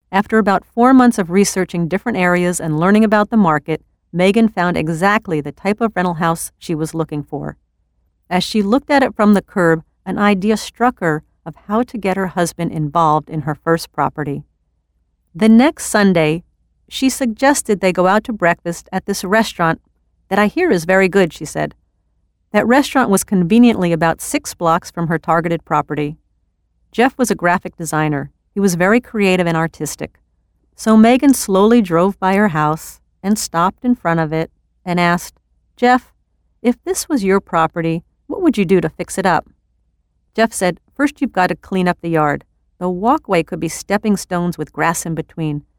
After about 4 months of researching different areas and learning about the market, Megan found exactly the type of rental house she was looking for. As she looked at it from the curb, an idea struck her of how to get her husband involved in her first property. The next Sunday, she suggested they go out to breakfast at this restaurant that I hear is very good, she said. That restaurant was conveniently about 6 blocks from her targeted property. Jeff was a graphic designer. He was very creative and artistic. So Megan slowly drove by her house and stopped in front of it and asked, "Jeff, if this was your property, what would you do to fix it up?" Jeff said, "First you've got to clean up the yard. The walkway could be stepping stones with grass in between.